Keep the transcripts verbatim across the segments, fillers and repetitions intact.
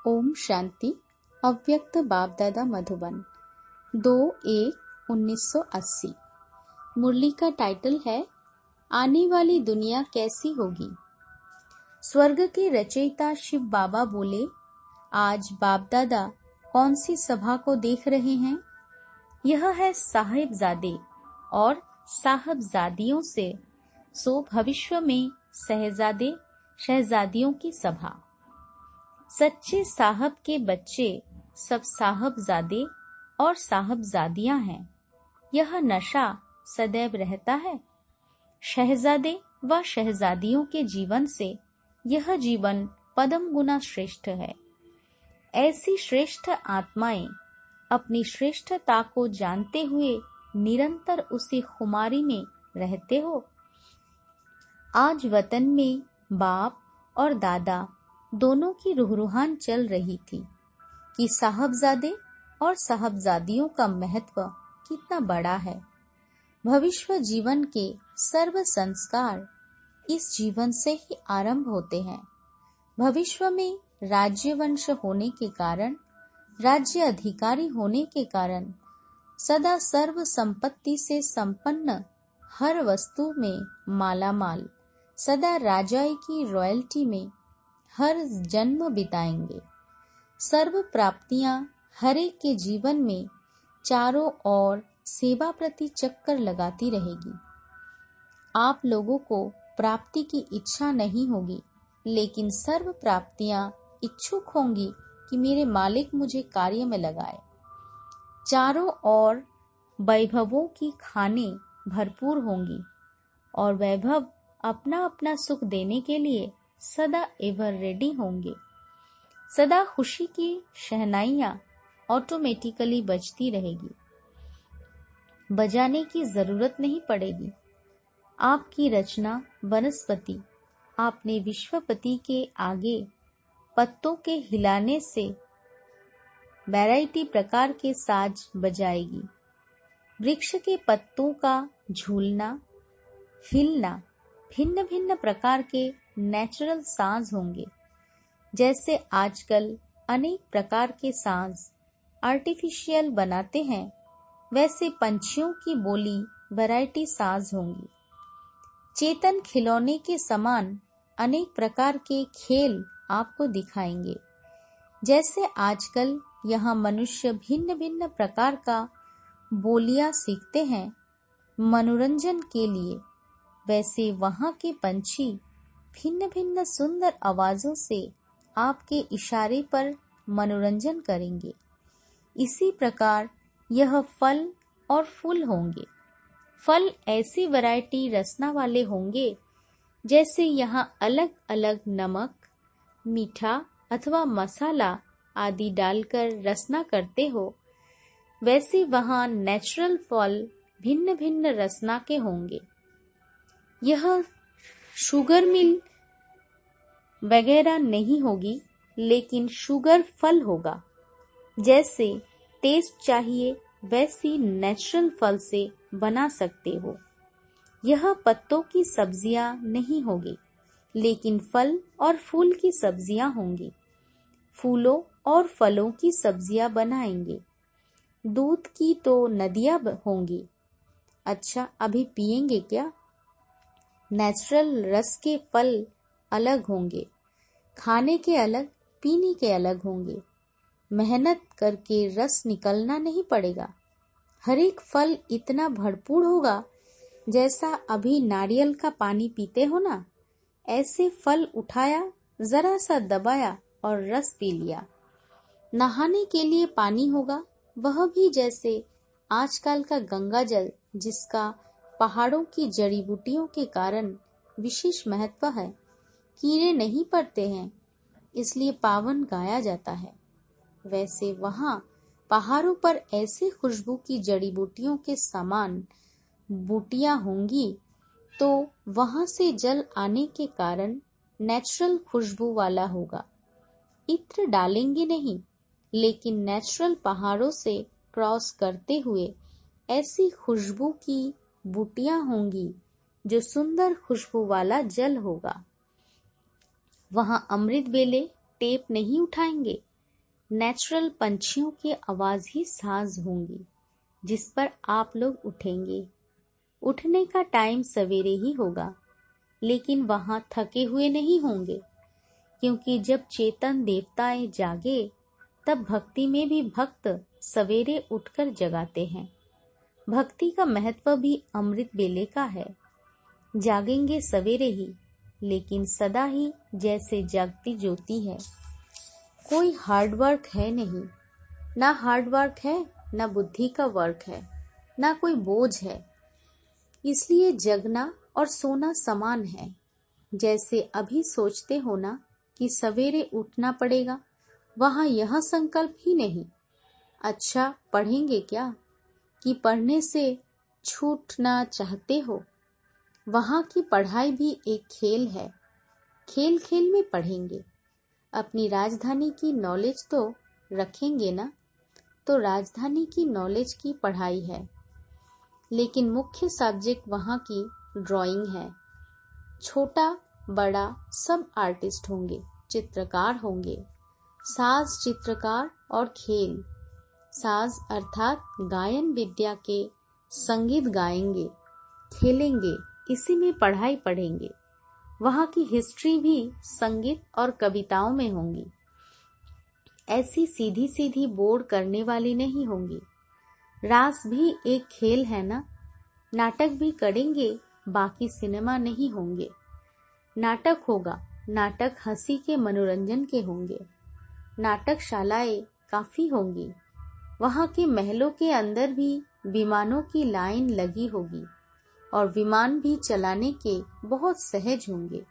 ओम शांति। अव्यक्त बाप दादा मधुबन दो एक उन्नीस सौ अस्सी। मुरली का टाइटल है आने वाली दुनिया कैसी होगी। स्वर्ग के रचयिता शिव बाबा बोले, आज बाप दादा कौन सी सभा को देख रहे हैं? यह है साहिबजादे और साहबजादियों से सो भविष्य में शहजादे शहजादियों की सभा। सच्चे साहब के बच्चे सब साहबजादे और साहबजादियां हैं। यह नशा सदैव रहता है। शहजादे व शहजादियों के जीवन से यह जीवन पदम गुना श्रेष्ठ है। ऐसी श्रेष्ठ आत्माएं अपनी श्रेष्ठता को जानते हुए निरंतर उसी खुमारी में रहते हो। आज वतन में बाप और दादा दोनों की रुहरुहान चल रही थी कि साहबजादे और साहबजादियों का महत्व कितना बड़ा है। भविष्य जीवन के सर्व संस्कार इस जीवन से ही आरंभ होते हैं। भविष्य में राज्य वंश होने के कारण, राज्य अधिकारी होने के कारण सदा सर्व संपत्ति से संपन्न, हर वस्तु में मालामाल, सदा राजाई की रॉयल्टी में हर जन्म बिताएंगे। सर्व प्राप्तियां हरे के जीवन में चारों ओर सेवा प्रति चक्कर लगाती रहेगी। आप लोगों को प्राप्ति की इच्छा नहीं होगी, लेकिन सर्व प्राप्तियां इच्छुक होंगी कि मेरे मालिक मुझे कार्य में लगाए। चारों ओर वैभवों की खाने भरपूर होंगी और वैभव अपना अपना सुख देने के लिए सदा एवर रेडी होंगे। सदा खुशी की शहनाइयां ऑटोमेटिकली बजती रहेगी, बजाने की जरूरत नहीं पड़ेगी। आपकी रचना वनस्पति आपने विश्वपति के आगे पत्तों के हिलाने से वैरायटी प्रकार के साज बजाएगी। वृक्ष के पत्तों का झूलना, हिलना भिन्न भिन्न प्रकार के नेचुरल साज होंगे। जैसे आजकल अनेक प्रकार के साज आर्टिफिशियल बनाते हैं, वैसे पंछियों की बोली वैरायटी साज होंगी। चेतन खिलौने के समान अनेक प्रकार के खेल आपको दिखाएंगे। जैसे आजकल यहाँ मनुष्य भिन्न भिन्न प्रकार का बोलियां सीखते हैं मनोरंजन के लिए, वैसे वहाँ के पंछी भिन्न भिन्न सुंदर आवाजों से आपके इशारे पर मनोरंजन करेंगे। इसी प्रकार यह फल और फूल होंगे। फल ऐसी वैरायटी रसना वाले होंगे, जैसे यहाँ अलग अलग नमक, मीठा अथवा मसाला आदि डालकर रसना करते हो, वैसे वहाँ नेचुरल फल भिन्न भिन्न रसना के होंगे। यह शुगर मिल वगैरह नहीं होगी, लेकिन शुगर फल होगा। जैसे टेस्ट चाहिए वैसी नेचुरल फल से बना सकते हो। यह पत्तों की सब्जियां नहीं होगी, लेकिन फल और फूल की सब्जियां होंगी। फूलों और फलों की सब्जियां बनाएंगे। दूध की तो नदियां होंगी। अच्छा, अभी पिएंगे क्या? नेचुरल रस के फल अलग होंगे, खाने के अलग, पीने के अलग होंगे। मेहनत करके रस निकलना नहीं पड़ेगा। हर एक फल इतना भरपूर होगा, जैसा अभी नारियल का पानी पीते हो ना, ऐसे फल उठाया, जरा सा दबाया और रस पी लिया। नहाने के लिए पानी होगा, वह भी जैसे आजकल का गंगा जल, जिसका पहाड़ों की जड़ी बूटियों के कारण विशेष महत्व है। कीड़े नहीं पड़ते हैं, इसलिए पावन गाया जाता है। वैसे वहाँ पहाड़ों पर ऐसे खुशबू की जड़ी बूटियों के समान बूटियां होंगी, तो वहाँ से जल आने के कारण नेचुरल खुशबू वाला होगा। इत्र डालेंगे नहीं, लेकिन नेचुरल पहाड़ों से क्रॉस करते हुए ऐसी खुशबू की बूटियां होंगी, जो सुंदर खुशबू वाला जल होगा। वहाँ अमृत बेले टेप नहीं उठाएंगे, नेचुरल पंछियों की आवाज ही साज होंगी जिस पर आप लोग उठेंगे। उठने का टाइम सवेरे ही होगा, लेकिन वहां थके हुए नहीं होंगे, क्योंकि जब चेतन देवताएं जागे तब भक्ति में भी भक्त सवेरे उठकर जगाते हैं। भक्ति का महत्व भी अमृत बेले का है। जागेंगे सवेरे ही, लेकिन सदा ही जैसे जागती ज्योति है। कोई हार्ड वर्क है नहीं, ना हार्ड वर्क है, ना बुद्धि का वर्क है, ना कोई बोझ है। इसलिए जगना और सोना समान है। जैसे अभी सोचते हो ना कि सवेरे उठना पड़ेगा, वहां यह संकल्प ही नहीं, अच्छा पढ़ेंगे क्या, कि पढ़ने से छूटना चाहते हो। वहां की पढ़ाई भी एक खेल है, खेल खेल में पढ़ेंगे। अपनी राजधानी की नॉलेज तो रखेंगे ना, तो राजधानी की नॉलेज की पढ़ाई है, लेकिन मुख्य सब्जेक्ट वहां की ड्राइंग है। छोटा बड़ा सब आर्टिस्ट होंगे, चित्रकार होंगे। साज चित्रकार और खेल। साज अर्थात गायन विद्या के संगीत गाएंगे, खेलेंगे, इसी में पढ़ाई पढ़ेंगे। वहां की हिस्ट्री भी संगीत और कविताओं में होंगी। ऐसी सीधी सीधी बोर्ड करने वाली नहीं होंगी। रास भी एक खेल है ना। नाटक भी करेंगे, बाकी सिनेमा नहीं होंगे। नाटक होगा, नाटक हंसी के मनोरंजन के होंगे। नाटकशालाएं काफी होंगी। वहां के महलों के अंदर भी विमानों की लाइन लगी होगी और विमान भी चलाने के बहुत सहज होंगे।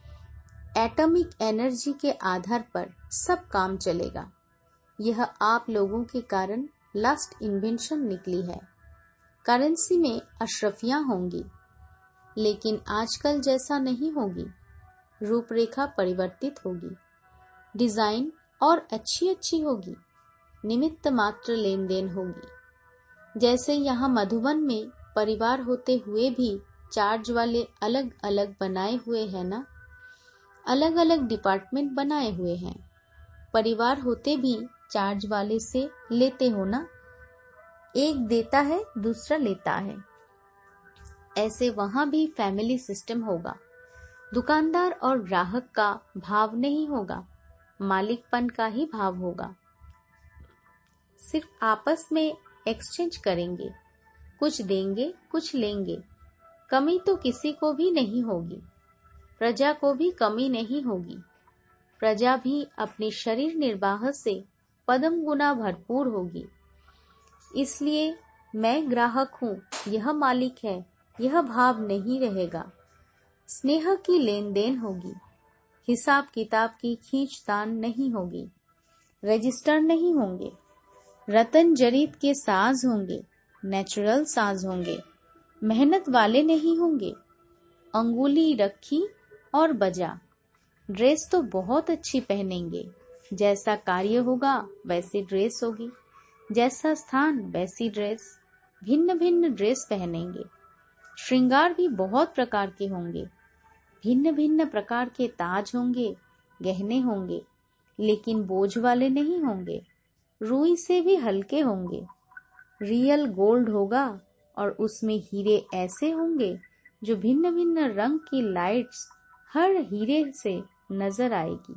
एटॉमिक एनर्जी के आधार पर सब काम चलेगा। यह आप लोगों के कारण लास्ट इन्वेंशन निकली है। करेंसी में अशरफियां होंगी, लेकिन आजकल जैसा नहीं होगी। रूपरेखा परिवर्तित होगी, डिजाइन और अच्छी अच्छी होगी। निमित्त मात्र लेन देन होगी। जैसे यहाँ मधुबन में परिवार होते हुए भी चार्ज वाले अलग अलग बनाए हुए हैं ना, अलग अलग डिपार्टमेंट बनाए हुए हैं। परिवार होते भी चार्ज वाले से लेते हो ना, एक देता है दूसरा लेता है। ऐसे वहां भी फैमिली सिस्टम होगा। दुकानदार और ग्राहक का भाव नहीं होगा, मालिकपन का ही भाव होगा। सिर्फ आपस में एक्सचेंज करेंगे, कुछ देंगे कुछ लेंगे। कमी तो किसी को भी नहीं होगी, प्रजा को भी कमी नहीं होगी। प्रजा भी अपने शरीर निर्वाह से पदम गुना भरपूर होगी। इसलिए मैं ग्राहक हूँ, यह मालिक है, यह भाव नहीं रहेगा। स्नेह की लेन देन होगी। हिसाब किताब की खींचतान नहीं होगी। रजिस्टर नहीं होंगे। रतन जरीत के साज होंगे, नेचुरल साज होंगे। मेहनत वाले नहीं होंगे। अंगुली रखी और बजा। ड्रेस तो बहुत अच्छी पहनेंगे। जैसा कार्य होगा वैसी ड्रेस होगी, जैसा स्थान वैसी ड्रेस। भिन्न भिन्न ड्रेस पहनेंगे। श्रृंगार भी बहुत प्रकार के होंगे। भिन्न भिन्न प्रकार के ताज होंगे, गहने होंगे, लेकिन बोझ वाले नहीं होंगे। रुई से भी हल्के होंगे। रियल गोल्ड होगा और उसमें हीरे ऐसे होंगे जो भिन्न भिन्न रंग की लाइट्स हर हीरे से नजर आएगी।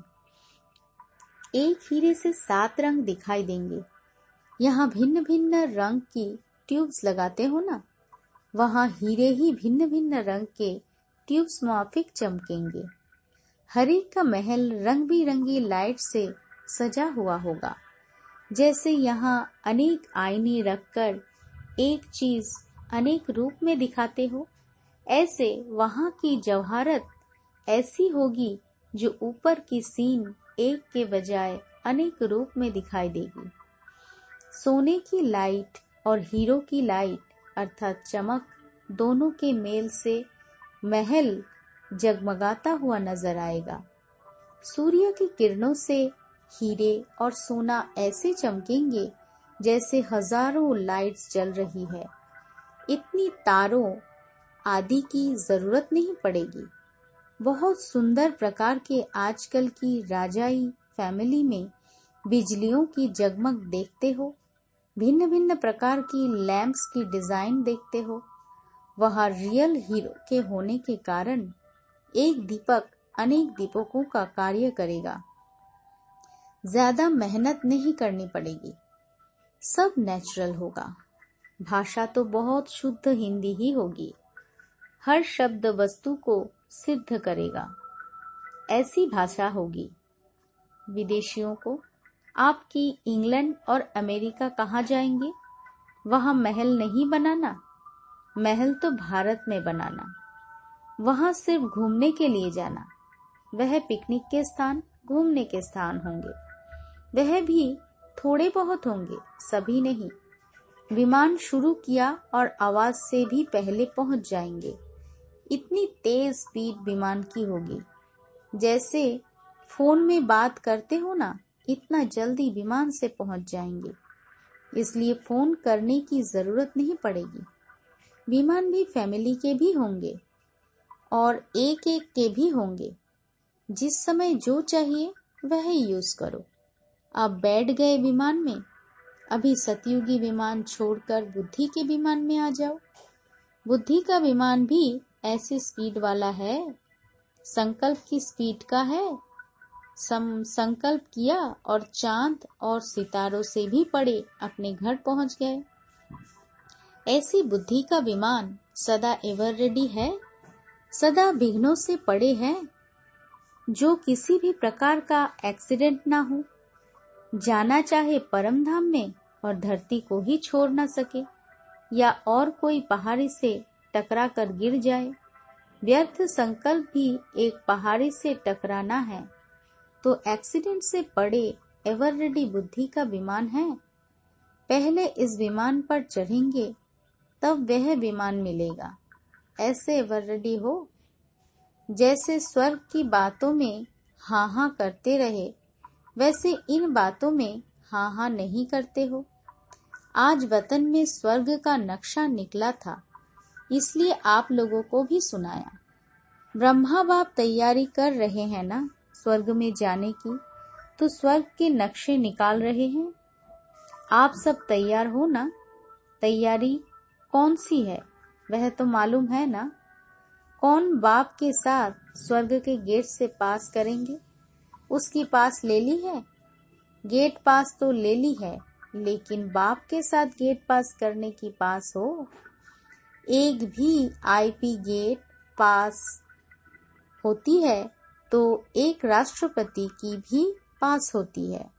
एक हीरे से सात रंग दिखाई देंगे। यहाँ भिन्न भिन्न रंग की ट्यूब्स लगाते हो ना, वहाँ हीरे ही भिन्न भिन्न रंग के ट्यूब्स माफिक चमकेंगे। हर एक का महल रंग बिरंगी लाइट से सजा हुआ होगा। जैसे यहाँ अनेक आईने रखकर एक चीज अनेक रूप में दिखाते हो, ऐसे वहाँ की जवाहरत ऐसी होगी जो ऊपर की सीन एक के बजाय अनेक रूप में दिखाई देगी। सोने की लाइट और हीरो की लाइट अर्थात चमक दोनों के मेल से महल जगमगाता हुआ नजर आएगा। सूर्य की किरणों से हीरे और सोना ऐसे चमकेंगे जैसे हजारों लाइट्स जल रही है। इतनी तारों आदि की जरूरत नहीं पड़ेगी। बहुत सुंदर प्रकार के आजकल की राजाई फैमिली में बिजलियों की जगमग देखते हो, भिन्न भिन्न प्रकार की लैंप्स की डिजाइन देखते हो। वह रियल हीरो के होने के कारण एक दीपक अनेक दीपकों का कार्य करेगा। ज्यादा मेहनत नहीं करनी पड़ेगी, सब नेचुरल होगा। भाषा तो बहुत शुद्ध हिंदी ही होगी। हर शब्द वस्तु को सिद्ध करेगा, ऐसी भाषा होगी। विदेशियों को आपकी इंग्लैंड और अमेरिका कहाँ जाएंगे? वहाँ महल नहीं बनाना, महल तो भारत में बनाना। वहाँ सिर्फ घूमने के लिए जाना। वह पिकनिक के स्थान, घूमने के स्थान होंगे। वह भी थोड़े बहुत होंगे, सभी नहीं। विमान शुरू किया और आवाज से भी पहले पहुंच जाएंगे। इतनी तेज स्पीड विमान की होगी। जैसे फोन में बात करते हो ना, इतना जल्दी विमान से पहुंच जाएंगे। इसलिए फोन करने की जरूरत नहीं पड़ेगी। विमान भी फैमिली के भी होंगे और एक एक के भी होंगे। जिस समय जो चाहिए वह यूज करो। आप बैठ गए विमान में, अभी सतयुगी विमान छोड़कर बुद्धि के विमान में आ जाओ। बुद्धि का विमान भी ऐसी स्पीड वाला है, संकल्प की स्पीड का है। सम संकल्प किया और चांद और सितारों से भी पड़े अपने घर पहुंच गए। ऐसी बुद्धि का विमान सदा एवर रेडी है, सदा विघ्नों से पड़े है, जो किसी भी प्रकार का एक्सीडेंट ना हो। जाना चाहे परम धाम में और धरती को ही छोड़ ना सके, या और कोई पहाड़ी से टकरा कर गिर जाए। व्यर्थ संकल्प भी एक पहाड़ी से टकराना है, तो एक्सीडेंट से पड़े एवर रेडी बुद्धि का विमान है। पहले इस विमान पर चढ़ेंगे, तब वह विमान मिलेगा। ऐसे एवर रेडी हो, जैसे स्वर्ग की बातों में हाँ हाँ करते रहे, वैसे इन बातों में हाँ हाँ नहीं करते हो। आज वतन में स्वर्ग का नक्शा निकला था, इसलिए आप लोगों को भी सुनाया। ब्रह्मा बाप तैयारी कर रहे हैं ना स्वर्ग में जाने की, तो स्वर्ग के नक्शे निकाल रहे हैं। आप सब तैयार हो ना? तैयारी कौन सी है वह तो मालूम है ना। कौन बाप के साथ स्वर्ग के गेट से पास करेंगे? उसकी पास ले ली है, गेट पास तो ले ली है, लेकिन बाप के साथ गेट पास करने की पास हो। एक भी आईपी गेट पास होती है तो एक राष्ट्रपति की भी पास होती है।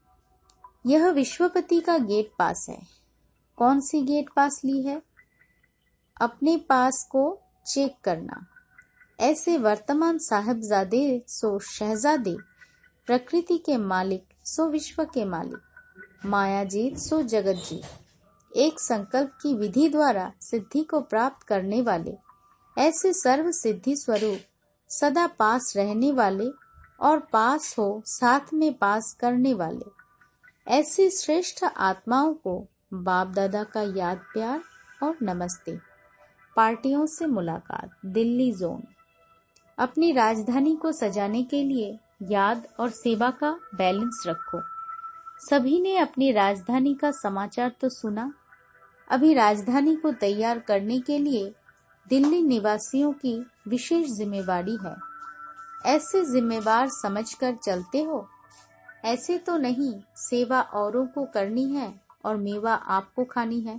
यह विश्वपति का गेट पास है। कौन सी गेट पास ली है? अपने पास को चेक करना। ऐसे वर्तमान साहबजादे सो शहजादे, प्रकृति के मालिक सो विश्व के मालिक, मायाजीत सो जगत जीत। एक संकल्प की विधि द्वारा सिद्धि को प्राप्त करने वाले, ऐसे सर्व सिद्धि स्वरूप सदा पास रहने वाले और पास हो साथ में पास करने वाले, ऐसी श्रेष्ठ आत्माओं को बाप दादा का याद प्यार और नमस्ते। पार्टियों से मुलाकात, दिल्ली जोन। अपनी राजधानी को सजाने के लिए याद और सेवा का बैलेंस रखो। सभी ने अपनी राजधानी का समाचार तो सुना। अभी राजधानी को तैयार करने के लिए दिल्ली निवासियों की विशेष जिम्मेवारी है। ऐसे जिम्मेवार समझकर चलते हो? ऐसे तो नहीं, सेवा औरों को करनी है और मेवा आपको खानी है।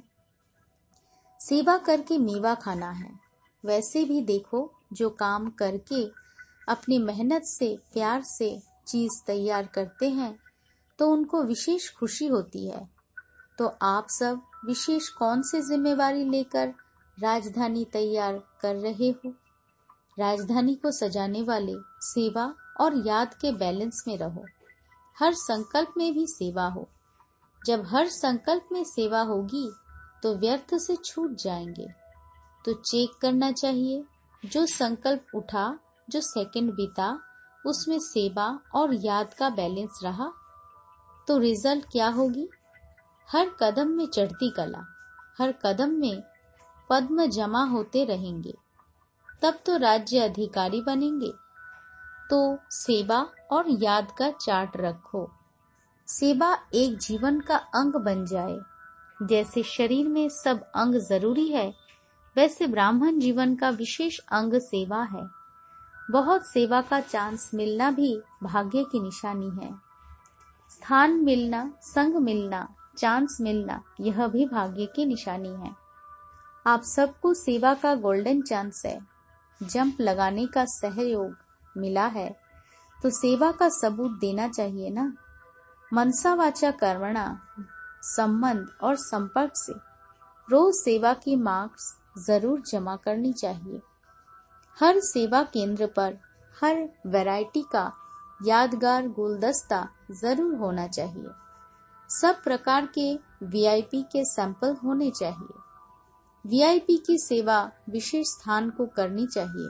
सेवा करके मेवा खाना है। वैसे भी देखो, जो काम करके अपनी मेहनत से प्यार से चीज तैयार करते हैं तो उनको विशेष खुशी होती है। तो आप सब विशेष कौन सी जिम्मेवारी लेकर राजधानी तैयार कर रहे हो? राजधानी को सजाने वाले सेवा और याद के बैलेंस में रहो। हर संकल्प में भी सेवा हो। जब हर संकल्प में सेवा होगी तो व्यर्थ से छूट जाएंगे। तो चेक करना चाहिए, जो संकल्प उठा, जो सेकंड बीता, उसमें सेवा और याद का बैलेंस रहा तो रिजल्ट क्या होगी? हर कदम में चढ़ती कला, हर कदम में पद्म जमा होते रहेंगे। तब तो राज्य अधिकारी बनेंगे। तो सेवा और याद का चार्ट रखो। सेवा एक जीवन का अंग बन जाए। जैसे शरीर में सब अंग जरूरी है, वैसे ब्राह्मण जीवन का विशेष अंग सेवा है। बहुत सेवा का चांस मिलना भी भाग्य की निशानी है। स्थान मिलना, संग मिलना, चांस मिलना, यह भी भाग्य की निशानी है। आप सबको सेवा का गोल्डन चांस है। जंप लगाने का सहयोग मिला है तो सेवा का सबूत देना चाहिए ना। मनसा वाचा कर्मणा, संबंध और संपर्क से रोज सेवा की मार्क्स जरूर जमा करनी चाहिए। हर सेवा केंद्र पर हर वैरायटी का यादगार गुलदस्ता जरूर होना चाहिए। सब प्रकार के वीआईपी के सैंपल होने चाहिए। वीआईपी की सेवा विशेष स्थान को करनी चाहिए।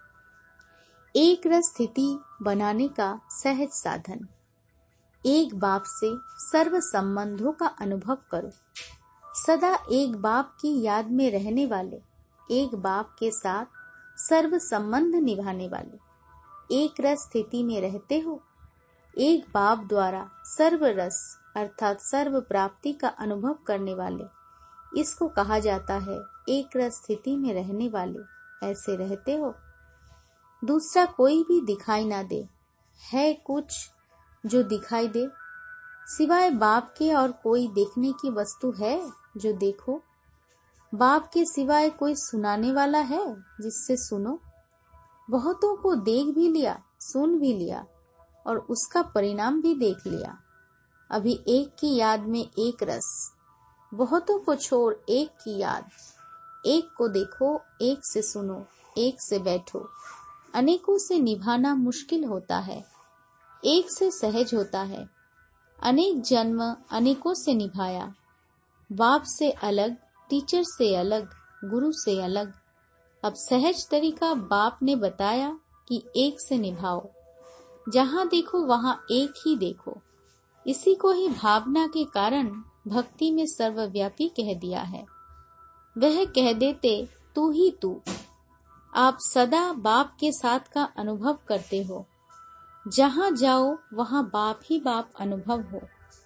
एक रस स्थिति बनाने का सहज साधन। एक बाप से सर्व संबंधों का अनुभव करो। सदा एक बाप की याद में रहने वाले, एक बाप के साथ सर्व संबंध निभाने वाले, एक रस स्थिति में रहते हो। एक बाप द्वारा सर्व रस अर्थात सर्व प्राप्ति का अनुभव करने वाले, इसको कहा जाता है एक रस स्थिति में रहने वाले। ऐसे रहते हो। दूसरा कोई भी दिखाई ना दे। है कुछ जो दिखाई दे सिवाय बाप के और कोई देखने की वस्तु है जो देखो? बाप के सिवाय कोई सुनाने वाला है जिससे सुनो? बहुतों को देख भी लिया, सुन भी लिया और उसका परिणाम भी देख लिया। अभी एक की याद में एक रस, बहुतों को छोड़ एक की याद। एक को देखो, एक से सुनो, एक से बैठो। अनेकों से निभाना मुश्किल होता है, एक से सहज होता है। अनेक जन्म अनेकों से निभाया। बाप से अलग, टीचर से अलग, गुरु से अलग। अब सहज तरीका बाप ने बताया कि एक से निभाओ। जहाँ देखो वहाँ एक ही देखो। इसी को ही भावना के कारण भक्ति में सर्वव्यापी कह दिया है। वह कह देते तू ही तू। आप सदा बाप के साथ का अनुभव करते हो। जहाँ जाओ वहाँ बाप ही बाप अनुभव हो।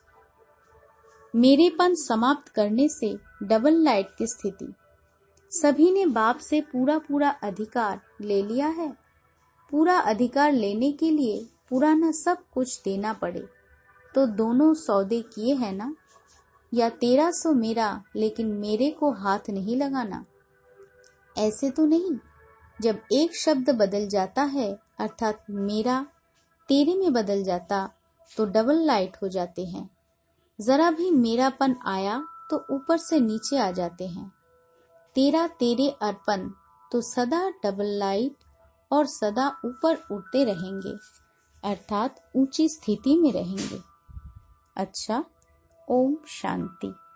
मेरेपन समाप्त करने से डबल लाइट की स्थिति। सभी ने बाप से पूरा पूरा अधिकार ले लिया है। पूरा अधिकार लेने के लिए पुराना सब कुछ देना पड़े तो दोनों सौदे किए हैं ना। या तेरा सो मेरा लेकिन मेरे को हाथ नहीं लगाना, ऐसे तो नहीं। जब एक शब्द बदल जाता है अर्थात मेरा तेरे में बदल जाता तो डबल लाइट हो जाते हैं। जरा भी मेरापन आया तो ऊपर से नीचे आ जाते हैं। तेरा तेरे अर्पण तो सदा डबल लाइट और सदा ऊपर उड़ते रहेंगे अर्थात ऊंची स्थिति में रहेंगे। अच्छा, ओम शांति।